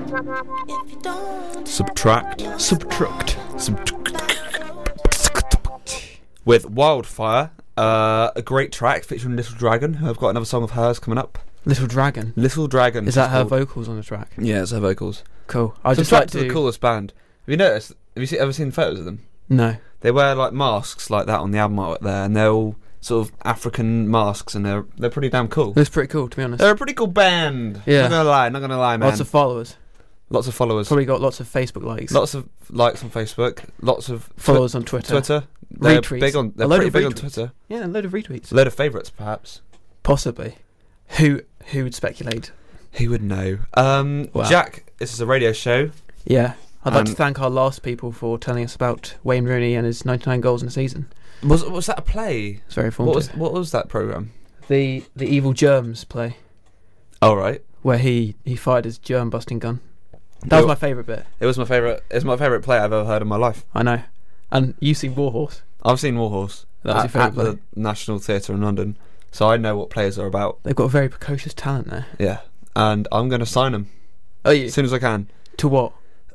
Subtract. With Wildfire, a great track featuring Little Dragon. I've got another song of hers coming up. Little Dragon. Is that her vocals on the track? Yeah, it's her vocals. Cool. I just like to the coolest band. Have you noticed? Have you ever seen photos of them? No. They wear like masks like that on the album art there, and they're all sort of African masks, and they're pretty damn cool. It's pretty cool, to be honest. They're a pretty cool band. Yeah. Not gonna lie, man. Lots of followers. Probably got lots of Facebook likes. Lots of likes on Facebook. Lots of followers on Twitter. They're retweets. They're pretty big on Twitter. Yeah, a load of retweets. A load of favourites, perhaps. Possibly. Who would speculate? Who would know? Wow. Jack, this is a radio show. Yeah. I'd like to thank our last people for telling us about Wayne Rooney and his 99 goals in a season. Was that a play? It's very informative. What was that programme? The Evil Germs play. Oh, right. Where he fired his germ busting gun. That was my favourite bit. It's my favourite play I've ever heard in my life. I know. And you've seen Warhorse. I've seen Warhorse. That was your favourite play. At the National Theatre in London. So I know what players are about. They've got a very precocious talent there. Yeah. And I'm going to sign them. Are you? As soon as I can. To what?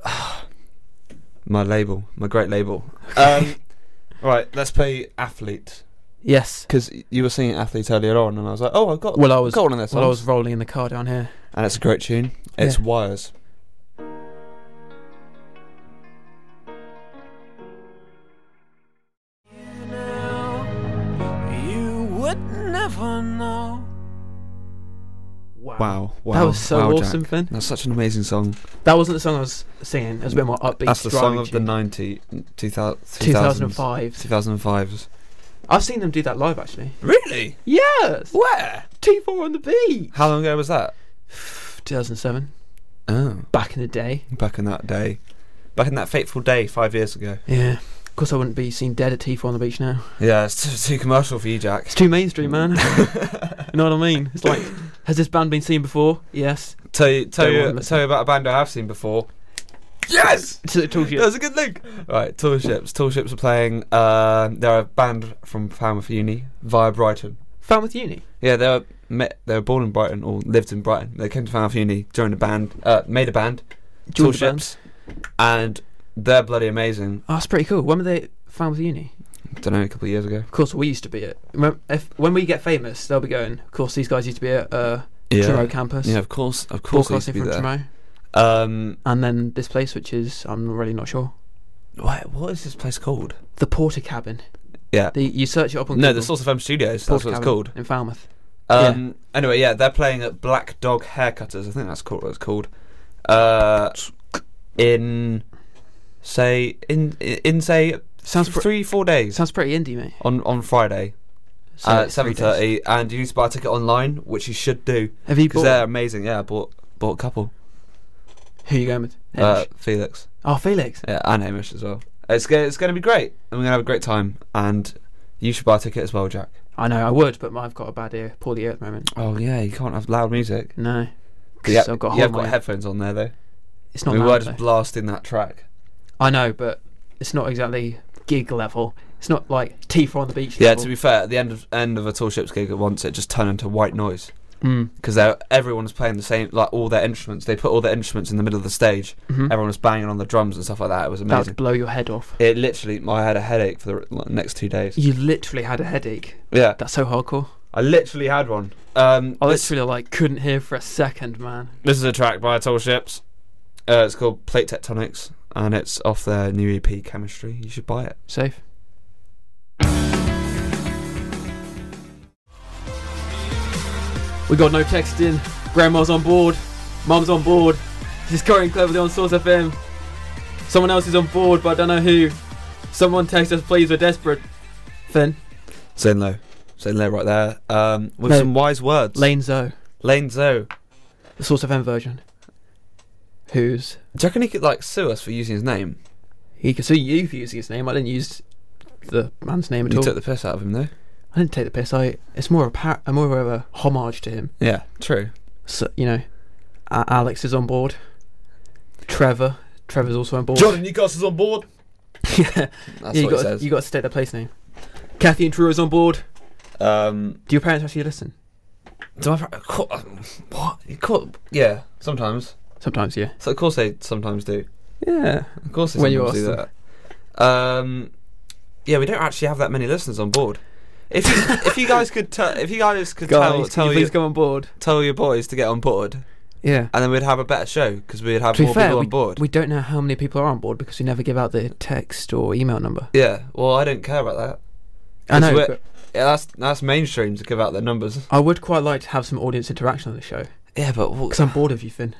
My great label. Right, let's play Athlete. Yes. Because you were singing Athlete earlier on, and I was like, oh, I've got one of their songs. Well, I was rolling in the car down here. And it's a great tune. It's Wires. You would never know. Wow. That was so awesome, Jack. Finn. That's such an amazing song. That wasn't the song I was singing. It was a bit more upbeat. That's the song of tune. the 2005. 2005s. I've seen them do that live, actually. Really? Yes. Where? T4 on the beat. How long ago was that? 2007. Oh. Back in the day. Back in that day. Back in that fateful day 5 years ago. Yeah. Of course I wouldn't be seen dead at T4 on the beach now. Yeah, it's too commercial for you, Jack. It's too mainstream, man. You know what I mean? It's like, has this band been seen before? Yes. Tell you about a band I have seen before. Yes! Tall Ships. That's a good link. Right, Tall Ships. Tall Ships are playing, they're a band from Falmouth Uni via Brighton. Falmouth Uni? Yeah, they were born in Brighton, or lived in Brighton. They came to Falmouth Uni, joined a band, made a band, Tall Ships, and they're bloody amazing. Oh, that's pretty cool. When were they Falmouth Uni? I don't know, a couple of years ago. Of course, we used to be at. When we get famous, they'll be going. Of course, these guys used to be at Truro campus. Yeah, of course. They used to be from there. Truro. And then this place, which is I'm really not sure. What is this place called? The Porter Cabin. Yeah. You search it up on Google. No, the Source FM Studios. Porter That's what it's Cabin called in Falmouth. Anyway, yeah, they're playing at Black Dog Haircutters. I think that's what it's called. Sounds 3-4 days. Sounds pretty indie, mate. On Friday So at 7:30, and you need to buy a ticket online, which you should do. Have you because they're amazing. Yeah, I bought a couple. Who are you going with? Felix. Oh, Felix. Yeah, and Hamish as well. It's going to be great, and we're going to have a great time. And you should buy a ticket as well, Jack. I know I would, but I've got a bad ear, poor ear at the moment. Oh yeah, you can't have loud music. No. Yeah, So I've got you have got headphones on there though. It's not. We loud, were just though. blasting that track. I know, but it's not exactly gig level. It's not like T4 on the beach. Yeah, level. to be fair, at the end of a Tall Ships gig at once, it just turned into white noise. Because everyone's playing the same, like all their instruments. They put all their instruments in the middle of the stage. Everyone was banging on the drums and stuff like that. It was amazing. That would blow your head off. It literally, I had a headache for the next 2 days. You literally had a headache. Yeah, That's so hardcore. I literally had one. I literally couldn't hear for a second, man. This is a track by Tall Ships. It's called Plate Tectonics, and it's off their new EP Chemistry. You should buy it. Safe. We got no texting. Grandma's on board. Mum's on board. This is Curry and Cleverly on Source FM. Someone else is on board, but I don't know who. Someone text us, please. We're desperate. Finn. Saying low right there. With some wise words. Lane Zoe. The The Source FM version. Who's? Do you reckon he could sue us for using his name? He could sue you for using his name. I didn't use the man's name at all. You took the piss out of him though. I didn't take the piss. It's more of a homage to him. Yeah, true. So Alex is on board. Trevor's also on board. Jordan Newcastle's on board. Yeah, That's what it says. You got to state their place name. Kathy and Truro's on board. Do your parents actually listen? what? Yeah, sometimes. Sometimes, yeah. So of course they sometimes do. Yeah. Of course they When you sometimes do ask that. Yeah, we don't actually have that many listeners on board. If you guys could tell please come on board. tell your boys to get on board, Yeah. and then we'd have a better show because we'd have To be more fair, people on board. we don't know how many people are on board because we never give out the text or email number. Yeah, well, I don't care about that. I know, we're- but Yeah, that's mainstream to give out their numbers. I would quite like to have some audience interaction on the show Yeah, but because I'm bored of you, Finn.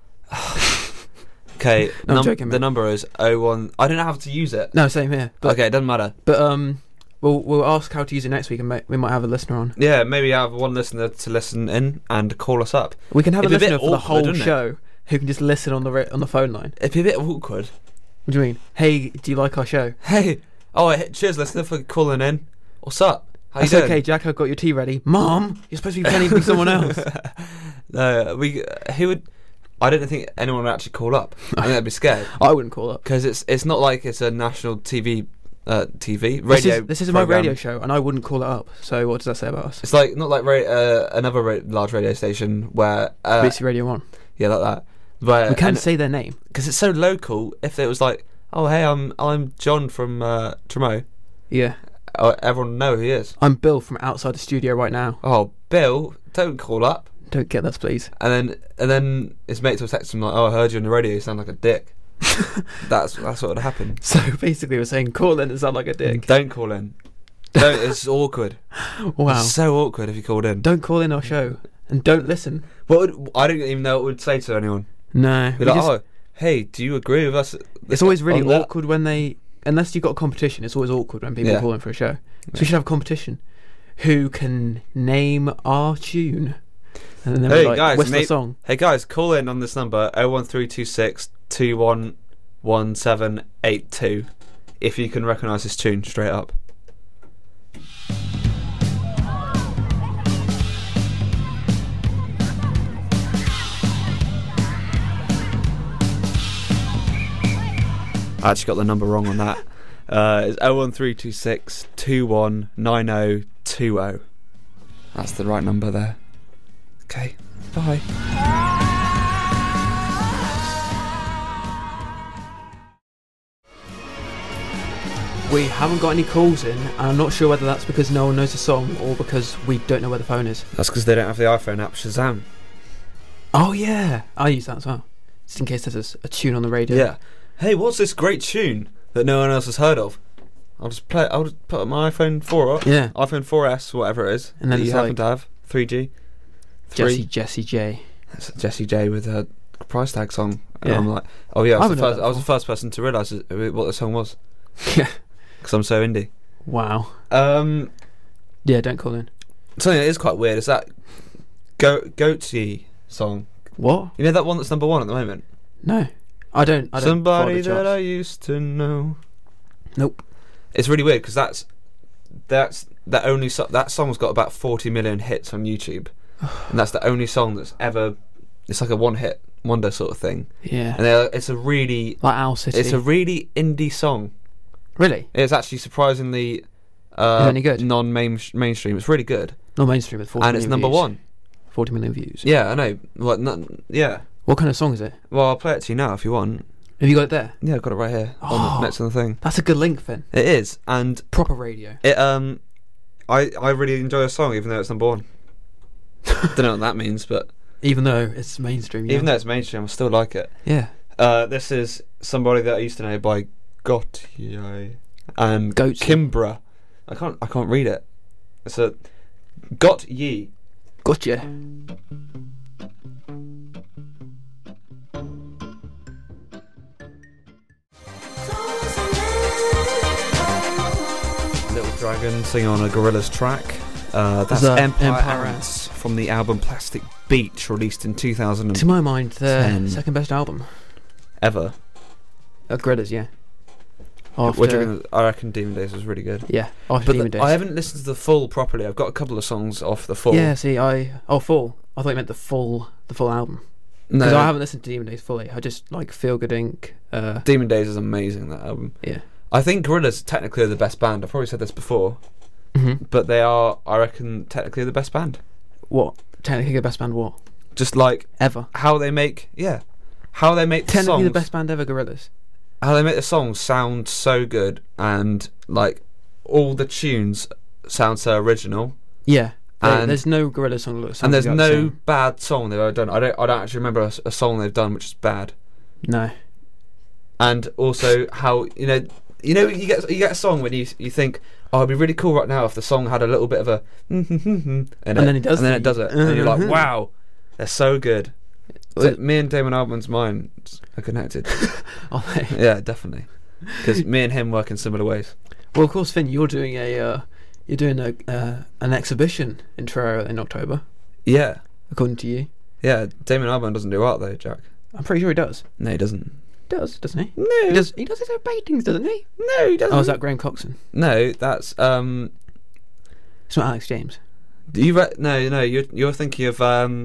okay, No, I'm joking, the mate. number is 01. I don't know how to use it. No, same here. But, Okay, it doesn't matter. But we'll ask how to use it next week, and we might have a listener on. Yeah, maybe have one listener to listen in and call us up. We can have It'd a be a bit listener for the awkward, whole wouldn't it? show who can just listen on the phone line. It'd be a bit awkward. What do you mean? Hey, do you like our show? Hey, cheers, listener, for calling in. What's up? How That's you doing? okay, Jack. I've got your tea ready. Mom, you're supposed to be pretending to be someone else. No, who would? I don't think anyone would actually call up. I think they'd be scared I wouldn't call up. because it's not like it's a national radio. This is my program. radio show, and I wouldn't call it up. So what does that say about us? It's like not like another large radio station where BC Radio 1. yeah, like that. Where We can't say their name. because it's so local. If it was like, oh hey, I'm John from Tremo, Yeah. everyone would know who he is. I'm Bill from outside the studio right now. Oh, Bill, don't call up. Don't get that, please. And then his mates will text him like, oh, I heard you on the radio. You sound like a dick. that's what would happen. So basically, we're saying call in and sound like a dick. Don't call in. Don't. It's awkward. Wow. It's so awkward if you called in. Don't call in our show and don't listen. I don't even know what it would say to anyone. No. Be like, oh, hey, do you agree with us? It's always really on that?" awkward when unless you've got a competition, it's always awkward when people Yeah. call in for a show. So we should have a competition. Who can name our tune? And then Hey, we're like, guys, whistle a song. Hey guys, call in on this number 01326 211782 if you can recognise this tune straight up. I actually got the number wrong on that. It's 01326 219020. That's the right number there. Okay, bye. We haven't got any calls in, and I'm not sure whether that's because no one knows the song or because we don't know where the phone is. That's because they don't have the iPhone app Shazam. Oh yeah, I use that as well, just in case there's a tune on the radio. Yeah. Hey, what's this great tune that no one else has heard of? I'll just play. I'll just put my iPhone 4 up. Yeah. iPhone 4S, whatever it is. And then that it's you happen like to have 3G. Jesse J. That's Jessie J with her price tag song. And Yeah. I'm like, oh yeah, I haven't heard that I was the before. first person to realise what the song was Yeah. because I'm so indie. Wow. Um, Yeah, don't call in. something that is quite weird is that Goatsy song. What? You know that one that's number one at the moment. No, I don't. Somebody follow the that I charts. used to know. Nope. It's really weird because that song's got about 40 million hits on YouTube, and that's the only song that's ever. It's like a one-hit wonder sort of thing, Yeah. and it's a really Like Owl City. it's a really indie song. Really? It's actually surprisingly any good? non-mainstream. It's really good, Not mainstream with 40 and it's million number views. one. 40 million views. Yeah, I know. Yeah. What kind of song is it? Well, I'll play it to you now if you want. Have you got it there? Yeah, I've got it right here Oh. next to the thing. That's a good link, Finn. It is, and Proper radio. it I really enjoy a song even though it's number one. Don't know what that means, but Even though it's mainstream. Yeah. even though it's mainstream, I still like it. Yeah. This is Somebody That I Used to Know by Gotye and Goatsy. Kimbra. I can't read it. It's a Gotye. Gotcha. Little Dragon singing on a Gorillaz track. That's that Empire, Empire Ants from the album Plastic Beach, released in 2000 To my mind, the 10. second best album. ever. Gorillaz, yeah. What do you After, reckon? I reckon Demon Days was really good. yeah, after But Demon Days. I haven't listened to the full properly. I've got a couple of songs off the full. Yeah, see, full. I thought you meant the full album. No, Because I haven't listened to Demon Days fully. I just like Feel Good Inc. Demon Days is amazing, that album. Yeah. I think Gorillaz technically are the best band. I've probably said this before, Mm-hmm. but they are, I reckon, technically the best band. What? Technically the best band what? Just like Ever. how they make, how they make the Technically songs, the best band ever, Gorillaz. how they make the songs sound so good, and like all the tunes sound so original. Yeah. And- There's no Gorillaz song that sounds And there's exactly the no same. bad song they've ever done. I don't actually remember a song they've done which is bad. No. And also how you get a song when you think, oh, it'd be really cool right now if the song had a little bit of a and then it does and then the- it does it, and you're like, wow, they're so good. So me and Damon Albarn's minds are connected. Oh, Yeah, definitely, because me and him work in similar ways. well, of course, Finn, you're doing an exhibition in Truro in October, Yeah, according to you. yeah. Damon Albarn doesn't do art though, Jack. I'm pretty sure he does. No, he doesn't. Doesn't he? No, He does his own paintings, doesn't he? No, he doesn't. Oh, is that Graham Coxon? No, that's It's not Alex James. No, you're thinking of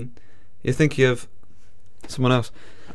someone else.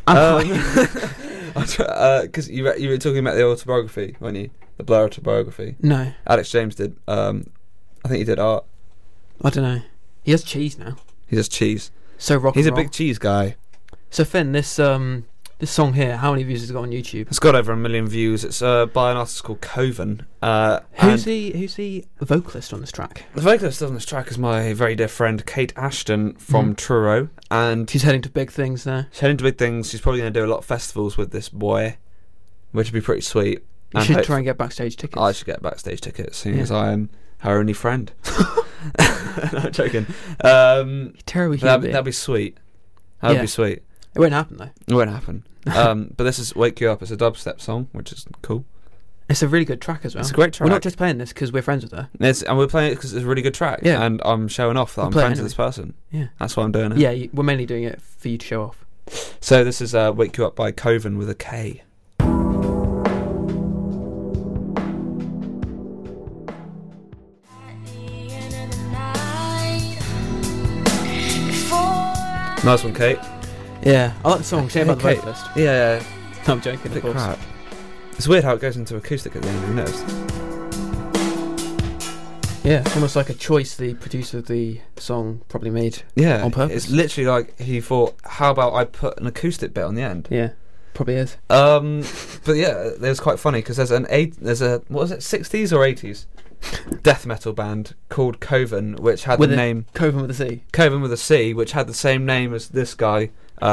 Because you were talking about the autobiography, weren't you? The Blur autobiography. No, Alex James did. I think he did art. I don't know. He has cheese now. He does cheese. So rock. He's and a roll. big cheese guy. So Finn, this song here, how many views has it got on YouTube? It's got over 1 million views. It's by an artist called Coven. Who's the vocalist on this track? The vocalist on this track is my very dear friend Kate Ashton from Truro, and She's heading to big things there. she's heading to big things. She's probably going to do a lot of festivals with this boy, which would be pretty sweet. You And should hope- try and get backstage tickets. I should get backstage tickets, seeing Yeah. as I am her only friend. No, I'm joking. Terrible human being. That'd be sweet. That'd Yeah. be sweet. It won't happen though. It won't happen. But this is Wake You Up. It's a dubstep song, which is cool. It's a really good track as well. It's a great track. We're not just playing this because we're friends with her. And we're playing it because it's a really good track. Yeah. And I'm showing off that We'll I'm play it friends anyway. with this person. Yeah. That's why I'm doing it. Yeah, we're mainly doing it for you to show off. So this is Wake You Up by Coven with a K. Nice one, Kate. Yeah, I like the song. Shame about the Okay. vocalist. Yeah, No, I'm joking, of bit course. crap. It's weird how it goes into acoustic at the end. Have you noticed? Yeah, it's almost like a choice the producer of the song probably made. Yeah, On purpose. It's literally like he thought, how about I put an acoustic bit on the end? Yeah, probably is. But yeah, it was quite funny because there's a what was it, 60s or 80s death metal band called Coven, which had With the a- name Coven with a C. Coven with a C, which had the same name as this guy.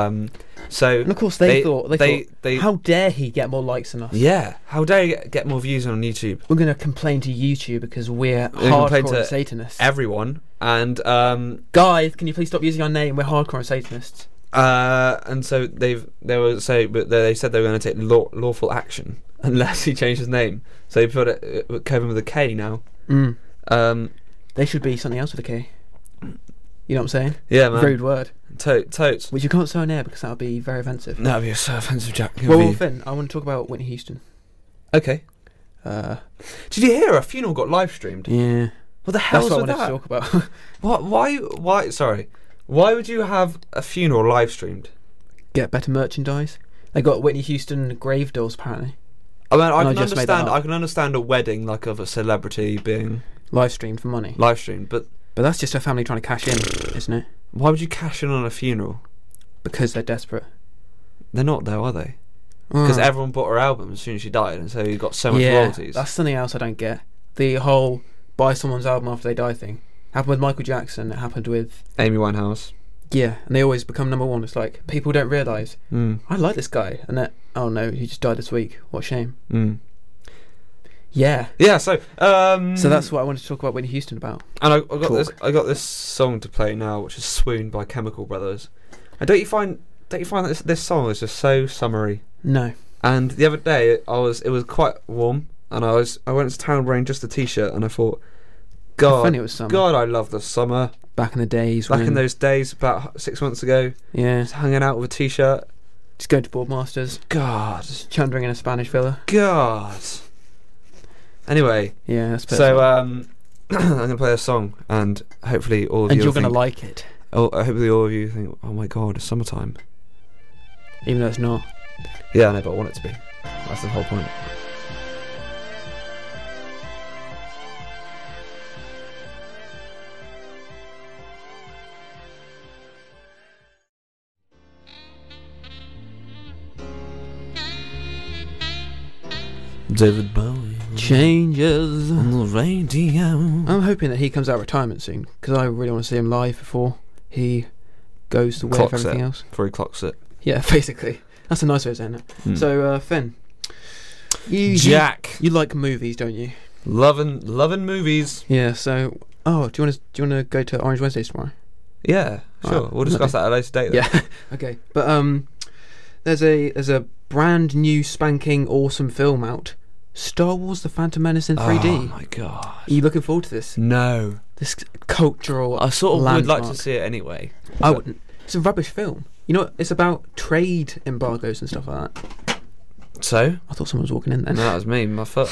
So And of course they thought, they how dare he get more likes than us? yeah, how dare you get more views on YouTube? We're going to complain to YouTube because we're We're complain hardcore to Satanists. Everyone and Guys, can you please stop using our name? We're hardcore Satanists. and so they said they were going to take lawful action unless he changed his name. So they put it Coven with a K now. Mm. Um, They should be something else with a K. You know what I'm saying? yeah, man. Rude word. Totes. Which you can't say on air because that would be very offensive. That'd be so offensive, Jack. It'd Well, be- Finn, I want to talk about Whitney Houston. okay. Uh, Did you hear her funeral got live streamed? yeah. What the hell's That's what I with wanted that? to talk about. What? Why? Sorry. Why would you have a funeral live streamed? Get better merchandise. They got Whitney Houston grave dolls apparently. I mean, And I just made that up. I can understand a wedding like of a celebrity being Live streamed for money. live streamed, but But that's just her family trying to cash in, isn't it? why would you cash in on a funeral? Because they're desperate. They're not, though, are they? Because Mm. everyone bought her album as soon as she died, and so you got so much Yeah, royalties. that's something else I don't get. The whole buy someone's album after they die thing. Happened with Michael Jackson, it happened with... Amy Winehouse. Yeah, and they always become number one. It's like, people don't realise, Mm. I like this guy, and that, oh no, he just died this week. What a shame. Mm. Yeah. Yeah, so So that's what I wanted to talk about Whitney Houston about. and I got Talk. this. I got this song to play now, which is "Swoon" by Chemical Brothers. And don't you find that this song is just so summery? No. And the other day, it was quite warm, and I went to town wearing just a t-shirt, and I thought, How God, funny it was summer. God, I love the summer. Back in the days Back when... in those days, about 6 months ago, Yeah. just hanging out with a t-shirt. Just going to Boardmasters. God, Chundering in a Spanish villa. God. Anyway, Yeah, that's perfect. so I'm gonna play a song, and hopefully all of and you. you're going to think, like it. hopefully all of you think, oh my God, it's summertime. Even though it's not. Yeah, I know, but I want it to be. That's the whole point. David Bowie. Changes. On the radio. I'm hoping that he comes out of retirement soon, because I really want to see him live before he goes the way of everything else. Before he clocks it. Yeah, basically. That's a nice way of saying it. So, Finn. Jack. You like movies, don't you? Loving movies. Yeah, so... Oh, do you want to go to Orange Wednesdays tomorrow? Yeah, sure. Right. We'll discuss that at a later date then. Yeah, okay. But there's a brand new spanking awesome film out. Star Wars: The Phantom Menace in 3D. Oh my god. Are you looking forward to this? No. This cultural I sort of landmark. would like to see it anyway. I wouldn't. It's a rubbish film. You know, it's about trade embargoes and stuff like that. So? I thought someone was walking in then. No, that was me, my foot.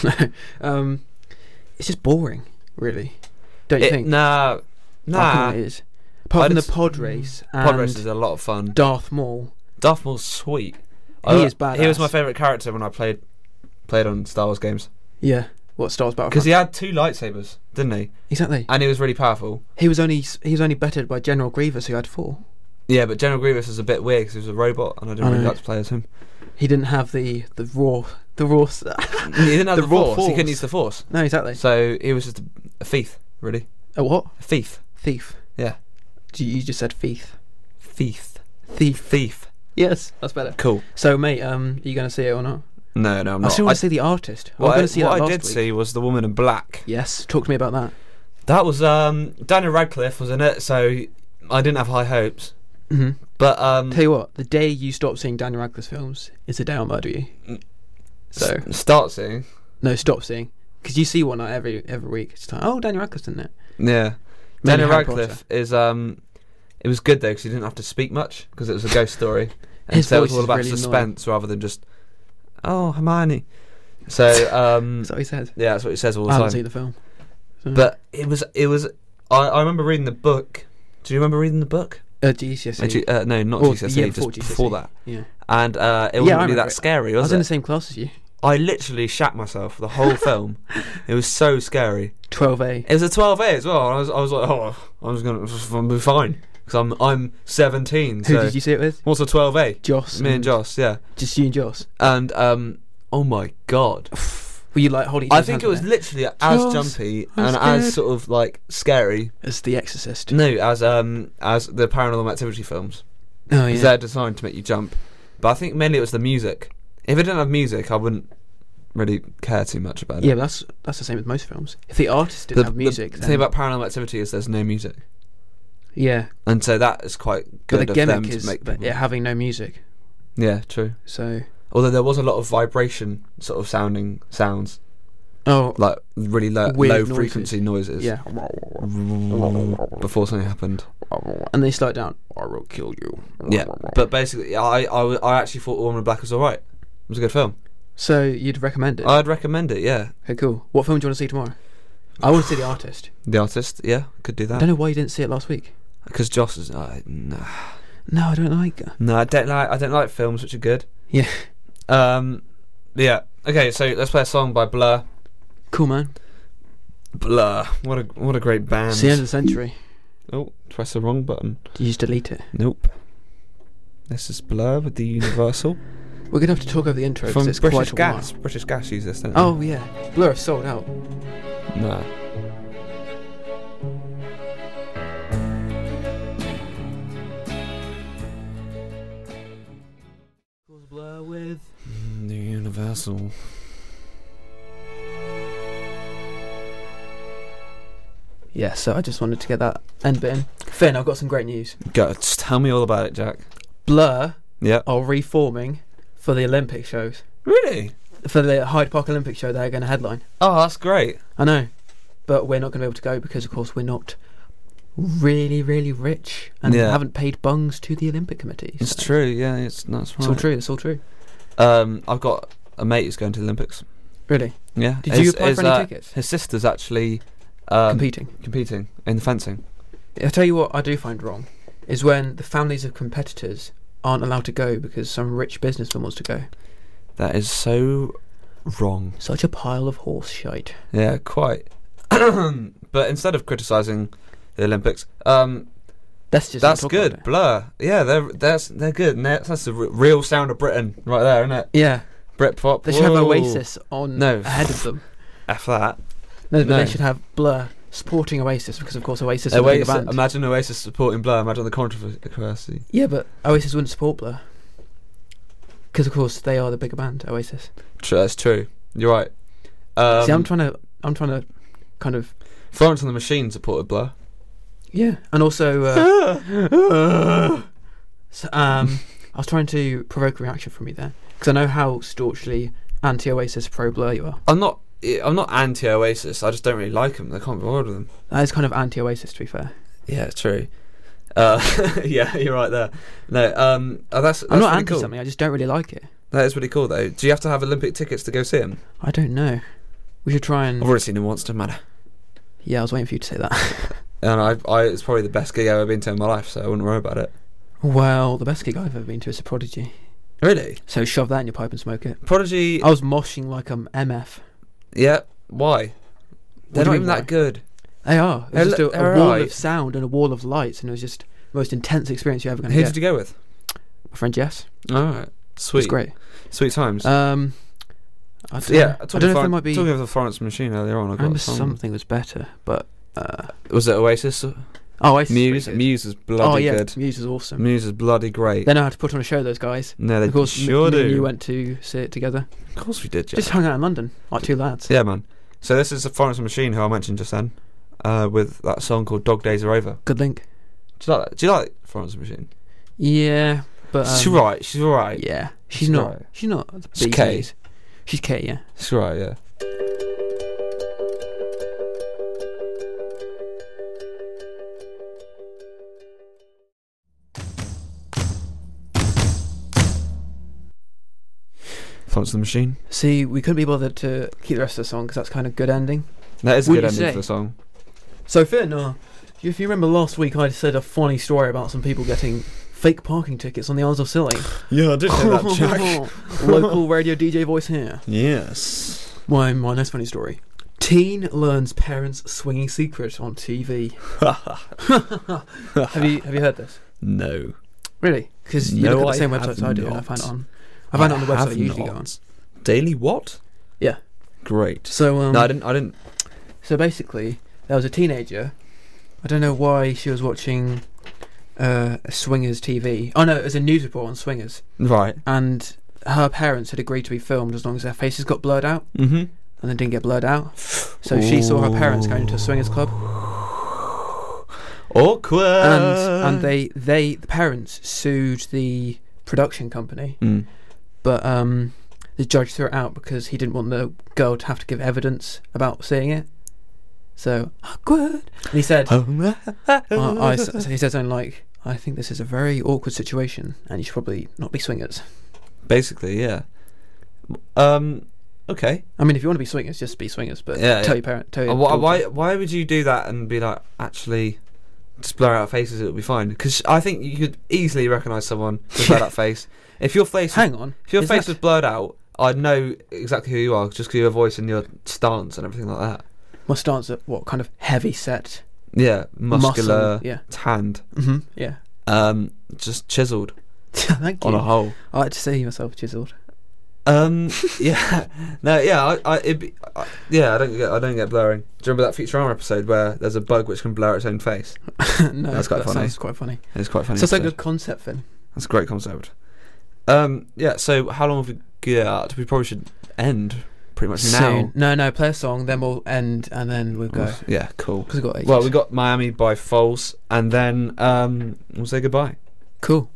It's just boring, really. Don't you think? Nah. I think it is. Apart from the pod race and Pod race is a lot of fun. Darth Maul. Darth Maul's sweet. He is badass. He was my favourite character when I played on Star Wars games. Yeah. What, Star Wars Battlefront? Because he had 2 lightsabers, didn't he? Exactly. And he was really powerful. He was only bettered by General Grievous, who had 4. Yeah, but General Grievous is a bit weird because he was a robot, and I didn't really like to play as him. He didn't have the raw. He didn't have the force. He couldn't use the force. No, exactly. So he was just a thief, really. A what? A thief. Thief. Yeah. You just said thief. Thief. Thief. Yes, that's better. Cool. So, mate, are you going to see it or not? No, I'm not. I still want to see The Artist. What I did see was The Woman in Black. Yes, talk to me about that. That was Daniel Radcliffe was in it, so I didn't have high hopes. Mm-hmm. But tell you what, the day you stop seeing Daniel Radcliffe films is the day I'll murder you. So start seeing. No, stop seeing, because you see one every week. It's like, oh, Daniel Radcliffe's in it. Yeah, Daniel Radcliffe is it was good though because he didn't have to speak much because it was a ghost story, and His so it was voice all is about really suspense rather than just oh Hermione. So is that what he says? Yeah, that's what he says all the I time. haven't seen the film, so. But it was. I remember reading the book. Do you remember reading the book? GCSE. No, not GCSE. Just before that. Yeah. And it wasn't really that scary, was it? I was in the same class as you. I literally shat myself the whole film. It was so scary. 12A. It was a 12A as well. I was like, oh, I'm be fine because I'm 17. Who did you see it with? What's a 12A? Joss. Me and Joss, yeah. Just you and Joss. And oh my god. Were you like holding? I think it was literally as jumpy and as sort of like scary as The Exorcist. No, as the Paranormal Activity films. Oh yeah. Because they're designed to make you jump. But I think mainly it was the music. If it didn't have music, I wouldn't really care too much about it. Yeah, but that's the same with most films. If the artist didn't have music, the thing about Paranormal Activity is there's no music. Yeah. And so that is quite good. But the of them gimmick to is make it having no music. Yeah, true. So. Although there was a lot of vibration sort of sounds. Oh. Like really low frequency noises. Yeah. Before something happened. And they slow it down. I will kill you. Yeah. But basically, I actually thought Woman in Black was alright. It was a good film. So you'd recommend it? I'd recommend it, yeah. Okay, cool. What film do you want to see tomorrow? I want to see The Artist. The Artist, yeah, could do that. I don't know why you didn't see it last week. Because Joss is nah. No, I don't like. No, I don't like films which are good. Yeah. Yeah. Okay, so let's play a song by Blur. Cool, man. Blur. What a great band. It's the end of the century. Oh, press the wrong button. Did you just delete it? Nope. This is Blur with the Universal. We're gonna have to talk over the intro from it's British quite a Gas. while. British Gas use this, don't they? Oh yeah, Blur have sold out. No. Blur with the Universal. Yeah, so I just wanted to get that end bit in. Finn, I've got some great news. Go, just tell me all about it, Jack. Blur are reforming for the Olympic shows. Really? For the Hyde Park Olympic show, they're going to headline. Oh, that's great. I know, but we're not going to be able to go because, of course, we're not really, really rich and haven't paid bungs to the Olympic Committee. It's true, yeah, that's right. It's all true, it's all true. I've got a mate who's going to the Olympics. Really? Yeah. Did you apply for any tickets? His sister's actually competing in the fencing. I'll tell you what I do find wrong is when the families of competitors aren't allowed to go because some rich businessman wants to go. That is so wrong. Such a pile of horse shite. Yeah, quite. But instead of criticising the Olympics, that's good. Blur, yeah, they're good. And that's the real sound of Britain right there, isn't it? Yeah, Britpop. They should have Whoa. Oasis on ahead of them. F that. No, but No. they should have Blur supporting Oasis because, of course, Oasis are the bigger band. Imagine Oasis supporting Blur. Imagine the controversy. Yeah, but Oasis wouldn't support Blur because, of course, they are the bigger band. Oasis. True, that's true. You're right. See, I'm trying to kind of. Florence and the Machine supported Blur. Yeah, and also. I was trying to provoke a reaction from you there because I know how staunchly anti-Oasis, pro-Blur you are. I'm not anti-Oasis. I just don't really like them. I can't be bothered with them. That is kind of anti-Oasis, to be fair. Yeah, true. Yeah, you're right there. No, that's I'm not really anti cool. something. I just don't really like it. That is really cool, though. Do you have to have Olympic tickets to go see him? I don't know. We should try and. I've already seen him once. Doesn't matter. Yeah, I was waiting for you to say that. And it's probably the best gig I've ever been to in my life, so I wouldn't worry about it. Well, the best gig I've ever been to is a Prodigy. Really? So shove that in your pipe and smoke it. Prodigy. I was moshing like MF. Yeah. Why? They're do not you even mean that why? good. They are. It was just a they're wall alright. of sound and a wall of lights, and it was just the most intense experience you're ever going to Who get. did you go with? My friend Jess. All right. Sweet. It was great. Sweet times. I don't I know if there might be. Talking of the Florence Machine earlier on, I remember something was better, but. Was it Oasis? Oh, Oasis. Muse. Muse is bloody good. Muse is awesome. Muse is bloody great. They know how to put on a show, those guys. No, they Of course, sure me do. and you went to see it together. Of course we did, Jack. Just hung out in London, like two lads. Yeah, man. So this is the Florence Machine, who I mentioned just then, with that song called "Dog Days Are Over." Good link. Do you like that? Do you like Florence Machine? Yeah, but She's right. She's all right. Yeah, she's She's not. right. She's not. The She's Bee K. Gees. She's K. Yeah. She's all right. Yeah. Florence and the Machine. See, we couldn't be bothered to keep the rest of the song because that's kind of good ending. That is a What good do you ending say? for the song. So Finn, if you remember last week, I said a funny story about some people getting fake parking tickets on the Isles of Scilly. Yeah, I did Local radio DJ voice here. Yes. My next funny story. Teen learns parents' swinging secret on TV. Have you heard this? No. Really? Because you No, look at the I same have websites I do, and I not. find it on. I find it on the website I usually go on. Daily what? Yeah. Great. So No, I didn't. So basically, there was a teenager. I don't know why she was watching Swingers TV. Oh no, it was a news report on Swingers, Right. and her parents had agreed to be filmed as long as their faces got blurred out, Mm-hmm. and they didn't get blurred out. So she saw her parents going to a swingers club, Awkward. and the parents sued the production company, Mm. but the judge threw it out because he didn't want the girl to have to give evidence about seeing it. So awkward. And he said, so he said something like, "I think this is a very awkward situation, and you should probably not be swingers." Basically, yeah. Okay. I mean, if you want to be swingers, just be swingers. But Yeah, tell yeah. your parent. Tell your Why would you do that and be like, actually, just blur out faces, it'll be fine? Because I think you could easily recognise someone with blurred out face. If your face, Hang on. if your Is face that- was blurred out, I'd know exactly who you are just because your voice and your stance and everything like that. My stance at what kind of heavy set, Yeah, muscular, muscle, yeah, tanned, yeah. just chiselled Thank you. on a whole. I like to see myself chiseled. Yeah, no, yeah, I don't get blurring. Do you remember that Futurama episode where there's a bug which can blur its own face? No, That's quite that funny. sounds quite funny. It's quite funny. So that's a episode. good concept, Finn. That's a great concept. Yeah. So how long have we got? We probably should end pretty much now. Soon. No, play a song, then we'll end, and then we'll go. Yeah, cool. Because we've got ages. Well, we got Miami by Foles, and then we'll say goodbye. Cool.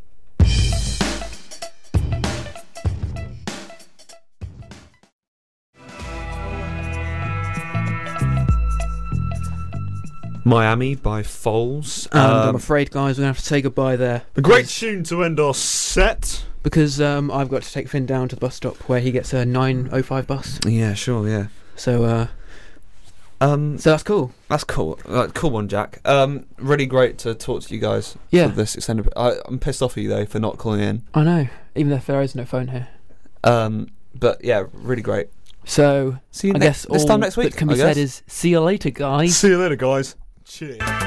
Miami by Foles. And I'm afraid, guys, we're going to have to say goodbye there. a great tune to end our set. Because I've got to take Finn down to the bus stop where he gets a 9:05 bus. Yeah, sure, yeah. So that's cool. That's cool. Cool one, Jack. Really great to talk to you guys. Yeah. For this extended. I'm pissed off at you though for not calling in. I know, even if there is no phone here. But yeah, really great. So See you I guess this all time next week. that can be said is see you later, guys. See you later, guys. Cheers.